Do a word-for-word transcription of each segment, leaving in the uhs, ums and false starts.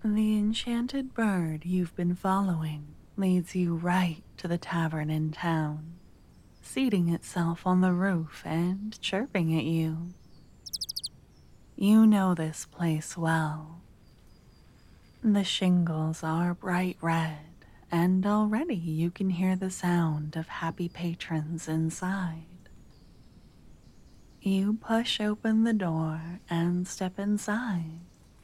The enchanted bird you've been following leads you right to the tavern in town, seating itself on the roof and chirping at you. You know this place well. The shingles are bright red, and already you can hear the sound of happy patrons inside. You push open the door and step inside.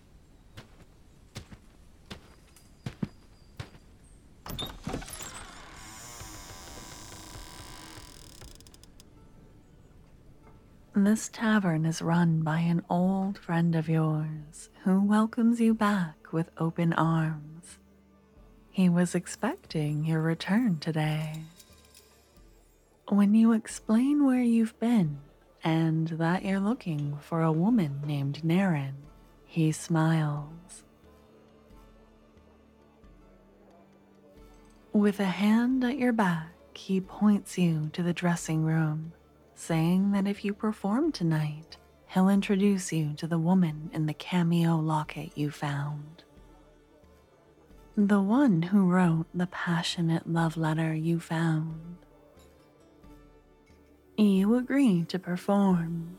This tavern is run by an old friend of yours who welcomes you back with open arms. He was expecting your return today. When you explain where you've been and that you're looking for a woman named Naren, he smiles. With a hand at your back, he points you to the dressing room, saying that if you perform tonight, he'll introduce you to the woman in the cameo locket you found. The one who wrote the passionate love letter you found. You agree to perform.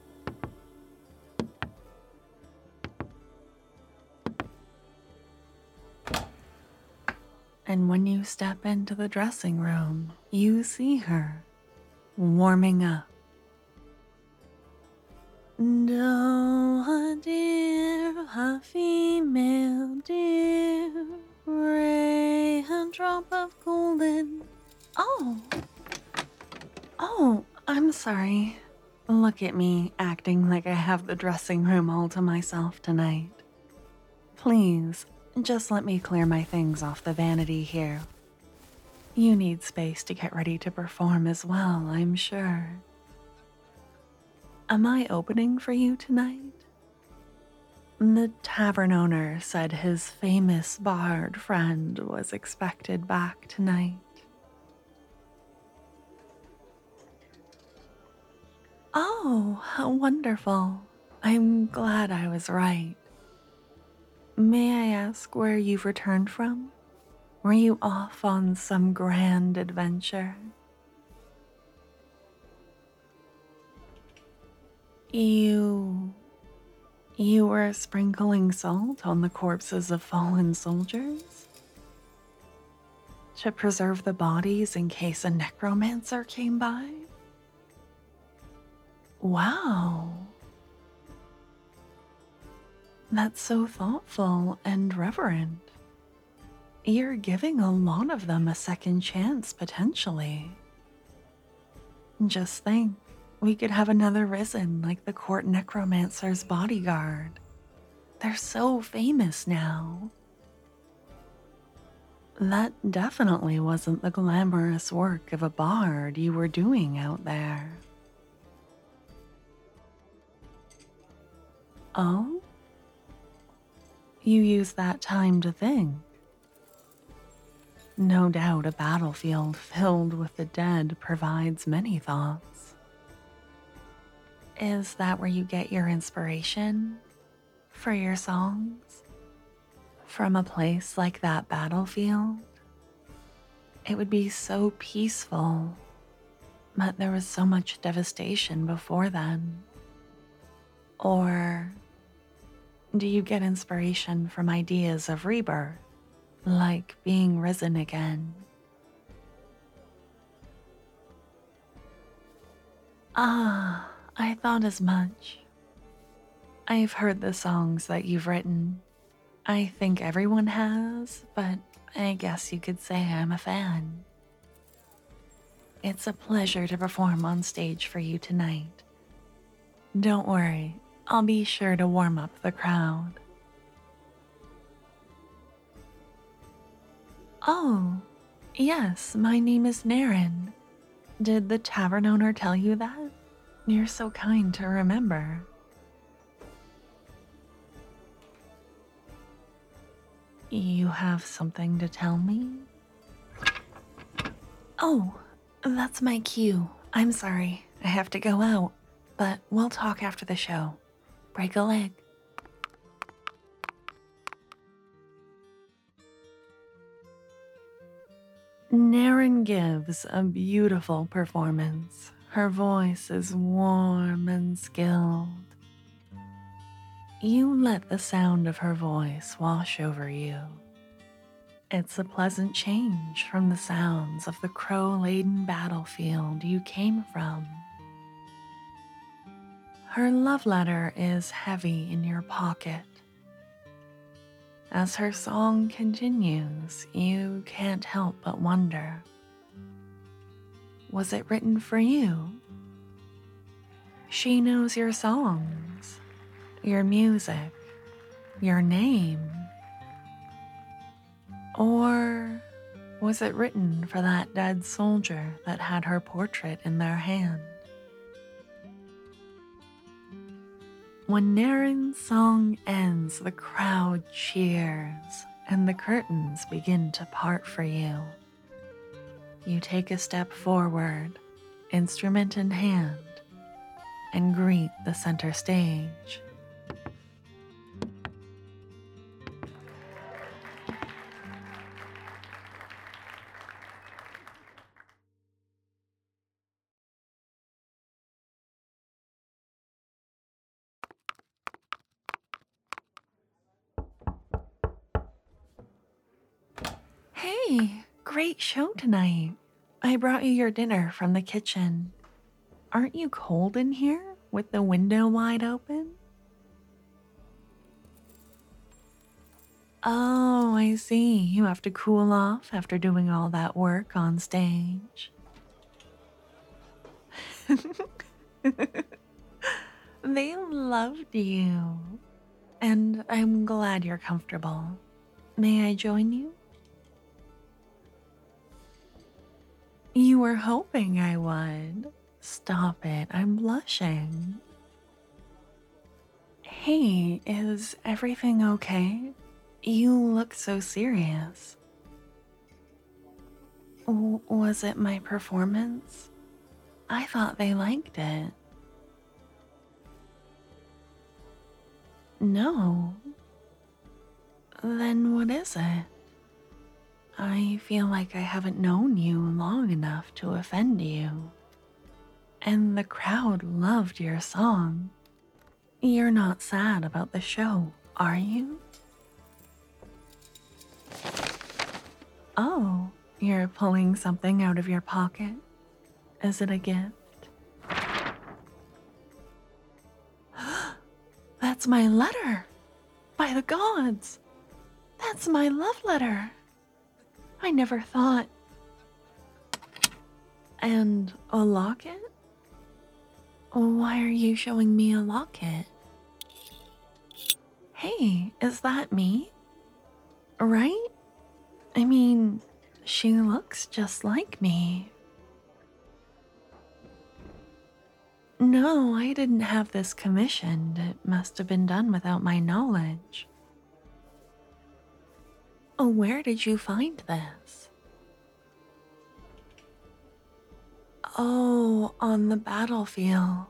And when you step into the dressing room, you see her warming up. Oh, a dear, a female dear, ray, a drop of golden. Oh, oh, I'm sorry. Look at me acting like I have the dressing room all to myself tonight. Please, just let me clear my things off the vanity here. You need space to get ready to perform as well, I'm sure. Am I opening for you tonight? The tavern owner said his famous bard friend was expected back tonight. Oh, how wonderful. I'm glad I was right. May I ask where you've returned from? Were you off on some grand adventure? You... You were sprinkling salt on the corpses of fallen soldiers? To preserve the bodies in case a necromancer came by? Wow. That's so thoughtful and reverent. You're giving a lot of them a second chance, potentially. Just think, we could have another risen like the court necromancer's bodyguard. They're so famous now. That definitely wasn't the glamorous work of a bard you were doing out there. Oh? You used that time to think. No doubt a battlefield filled with the dead provides many thoughts. Is that where you get your inspiration for your songs? From a place like that battlefield? It would be so peaceful, but there was so much devastation before then. Or do you get inspiration from ideas of rebirth, like being risen again? Ah, I thought as much. I've heard the songs that you've written. I think everyone has, but I guess you could say I'm a fan. It's a pleasure to perform on stage for you tonight. Don't worry, I'll be sure to warm up the crowd. Oh, yes, my name is Naren. Did the tavern owner tell you that? You're so kind to remember. You have something to tell me? Oh, that's my cue. I'm sorry, I have to go out, but we'll talk after the show. Break a leg. Naren gives a beautiful performance. Her voice is warm and skilled. You let the sound of her voice wash over you. It's a pleasant change from the sounds of the crow-laden battlefield you came from. Her love letter is heavy in your pocket. As her song continues, you can't help but wonder, was it written for you? She knows your songs, your music, your name. Or was it written for that dead soldier that had her portrait in their hand? When Naren's song ends, the crowd cheers and the curtains begin to part for you. You take a step forward, instrument in hand, and greet the center stage. Hey, great show tonight. I brought you your dinner from the kitchen. Aren't you cold in here with the window wide open? Oh, I see. You have to cool off after doing all that work on stage. They loved you. And I'm glad you're comfortable. May I join you? You were hoping I would. Stop it, I'm blushing. Hey, is everything okay? You look so serious. W- was it my performance? I thought they liked it. No. Then what is it? I feel like I haven't known you long enough to offend you. And the crowd loved your song. You're not sad about the show, are you? Oh, you're pulling something out of your pocket? Is it a gift? That's my letter! By the gods! That's my love letter! I never thought. And a locket? Why are you showing me a locket? Hey, is that me? Right? I mean, she looks just like me. No, I didn't have this commissioned. It must have been done without my knowledge. Oh, where did you find this? Oh, on the battlefield.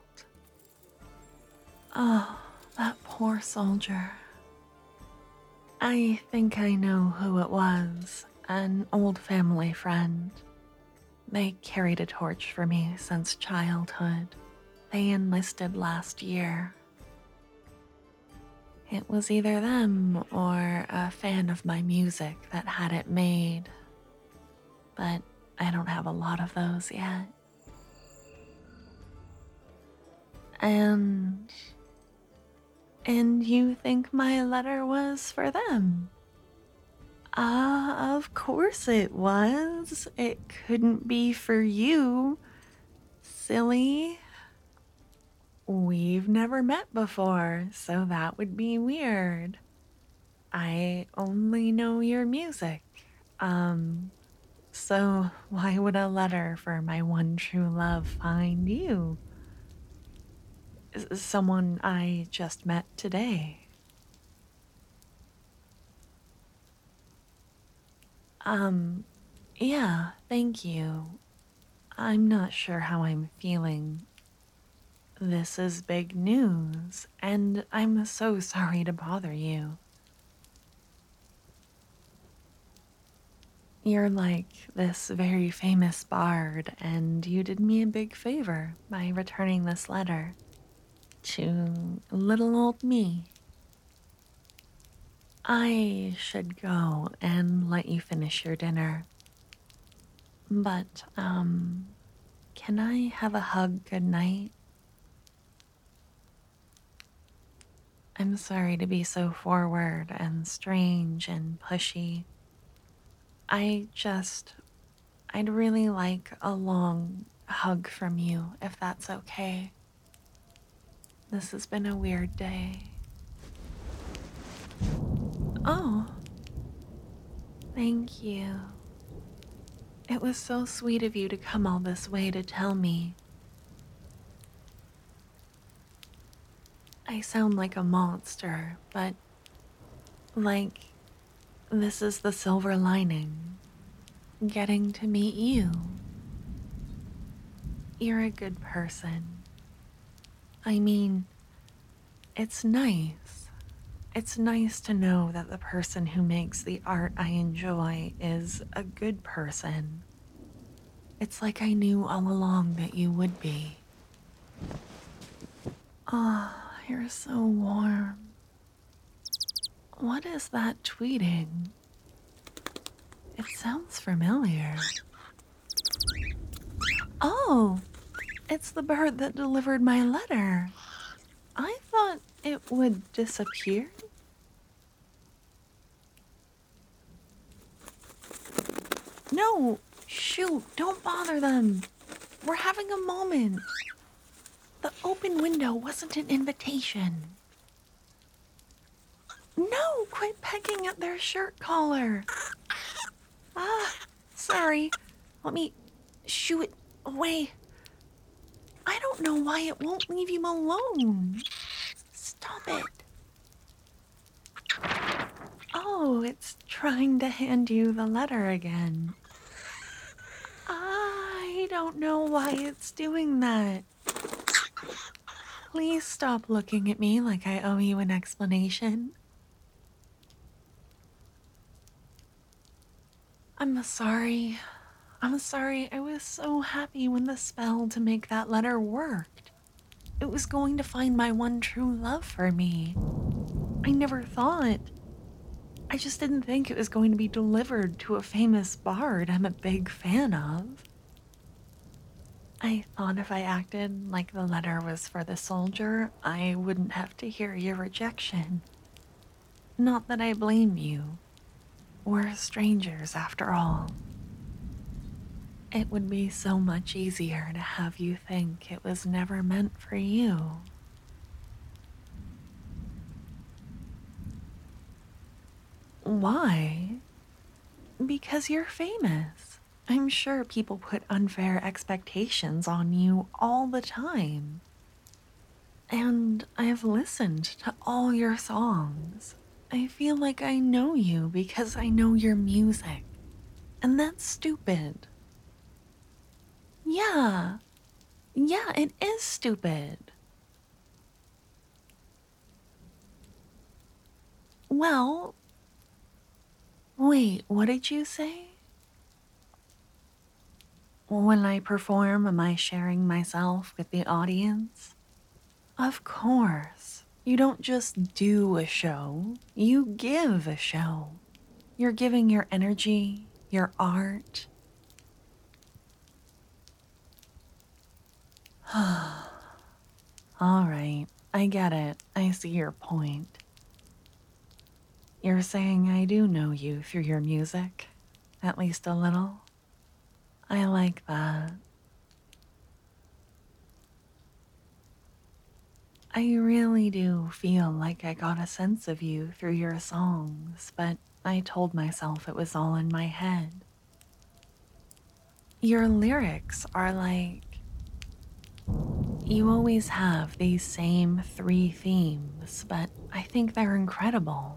Oh, that poor soldier. I think I know who it was. An old family friend. They carried a torch for me since childhood. They enlisted last year. It was either them or a fan of my music that had it made. But I don't have a lot of those yet. And... And you think my letter was for them? Ah, of course it was. It couldn't be for you. Silly. We've never met before, so that would be weird. I only know your music. Um, so why would a letter for my one true love find you? S- Someone I just met today. Um, yeah, thank you. I'm not sure how I'm feeling. This is big news, and I'm so sorry to bother you. You're like this very famous bard, and you did me a big favor by returning this letter to little old me. I should go and let you finish your dinner. But, um, can I have a hug goodnight? I'm sorry to be so forward and strange and pushy. I just, I'd really like a long hug from you, if that's okay. This has been a weird day. Oh, thank you. It was so sweet of you to come all this way to tell me. I sound like a monster, but like this is the silver lining. Getting to meet you. You're a good person. I mean, it's nice. It's nice to know that the person who makes the art I enjoy is a good person. It's like I knew all along that you would be. Ah, oh, you're so warm. What is that tweeting? It sounds familiar. Oh, it's the bird that delivered my letter. I thought it would disappear. No, shoot, don't bother them. We're having a moment. The open window wasn't an invitation. No, quit pecking at their shirt collar. Ah, sorry. Let me shoo it away. I don't know why it won't leave you alone. Stop it. Oh, it's trying to hand you the letter again. I don't know why it's doing that. Please stop looking at me like I owe you an explanation. I'm sorry. I'm sorry. I was so happy when the spell to make that letter worked. It was going to find my one true love for me. I never thought. I just didn't think it was going to be delivered to a famous bard I'm a big fan of. I thought if I acted like the letter was for the soldier, I wouldn't have to hear your rejection. Not that I blame you. We're strangers after all. It would be so much easier to have you think it was never meant for you. Why? Because you're famous. I'm sure people put unfair expectations on you all the time. And I've listened to all your songs. I feel like I know you because I know your music. And that's stupid. Yeah. Yeah, it is stupid. Well, wait, what did you say? When I perform, am I sharing myself with the audience? Of course. You don't just do a show, you give a show. You're giving your energy, your art. All right, I get it. I see your point. You're saying I do know you through your music, at least a little. I like that. I really do feel like I got a sense of you through your songs, but I told myself it was all in my head. Your lyrics are like... You always have these same three themes, but I think they're incredible.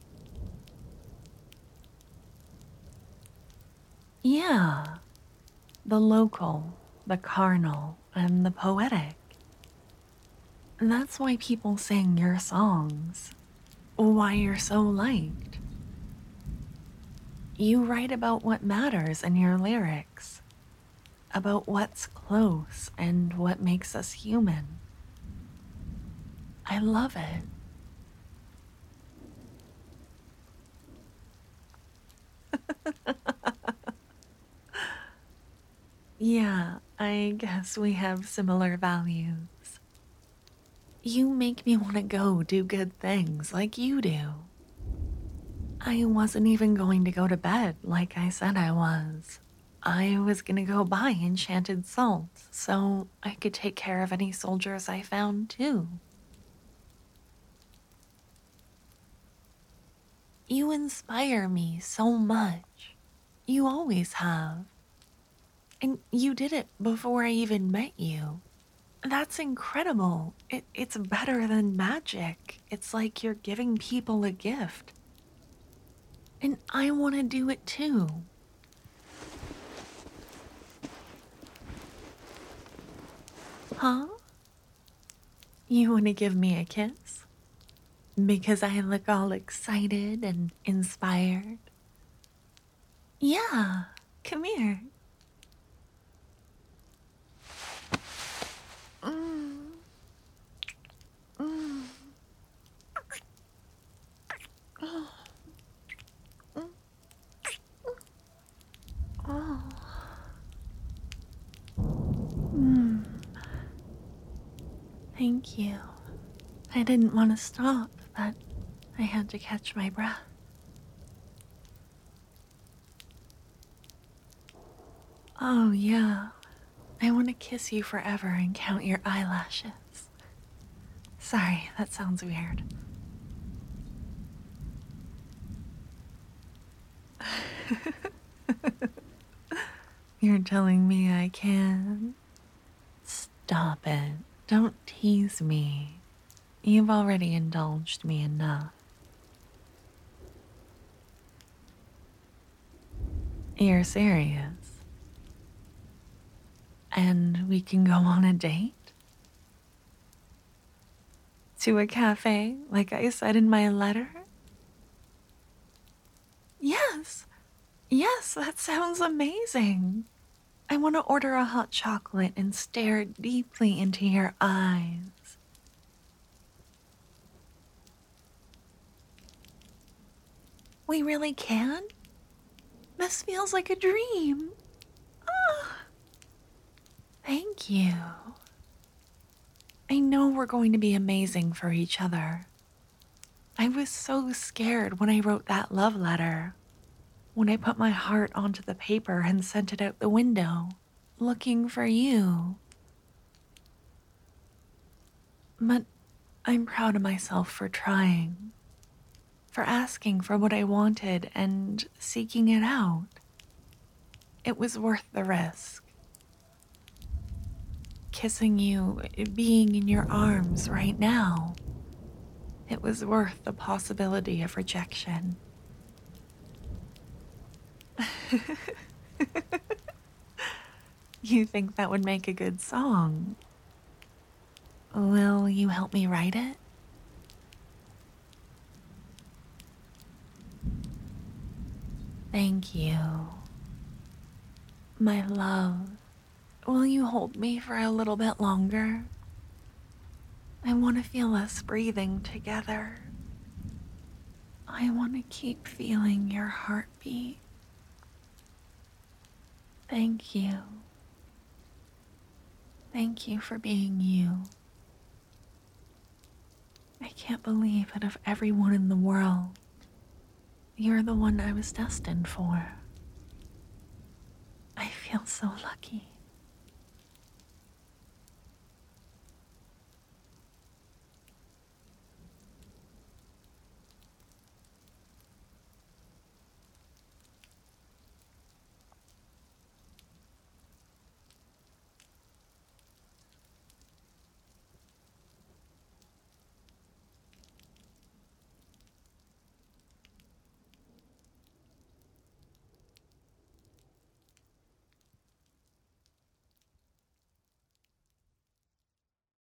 Yeah. The local, the carnal, and the poetic. That's why people sing your songs. Why you're so liked. You write about what matters in your lyrics, about what's close and what makes us human. I love it. Yeah, I guess we have similar values. You make me want to go do good things like you do. I wasn't even going to go to bed like I said I was. I was gonna go buy enchanted salt so I could take care of any soldiers I found too. You inspire me so much. You always have. And you did it before I even met you. That's incredible. It, it's better than magic. It's like you're giving people a gift. And I want to do it too. Huh? You want to give me a kiss? Because I look all excited and inspired? Yeah, come here. Mm. Mm. Oh. Mm. Oh. Mm. Thank you. I didn't want to stop, but I had to catch my breath. Oh, yeah. I want to kiss you forever and count your eyelashes. Sorry, that sounds weird. You're telling me I can? Stop it. Don't tease me. You've already indulged me enough. You're serious? And we can go on a date? To a cafe, like I said in my letter? Yes. Yes, that sounds amazing. I want to order a hot chocolate and stare deeply into your eyes. We really can? This feels like a dream. Ah, thank you. I know we're going to be amazing for each other. I was so scared when I wrote that love letter. When I put my heart onto the paper and sent it out the window, looking for you. But I'm proud of myself for trying, for asking for what I wanted and seeking it out. It was worth the risk. Kissing you, being in your arms right now, it was worth the possibility of rejection. You think that would make a good song? Will you help me write it? Thank you. My love, will you hold me for a little bit longer? I want to feel us breathing together. I want to keep feeling your heartbeat. Thank you. Thank you for being you. I can't believe that of everyone in the world, you're the one I was destined for. I feel so lucky.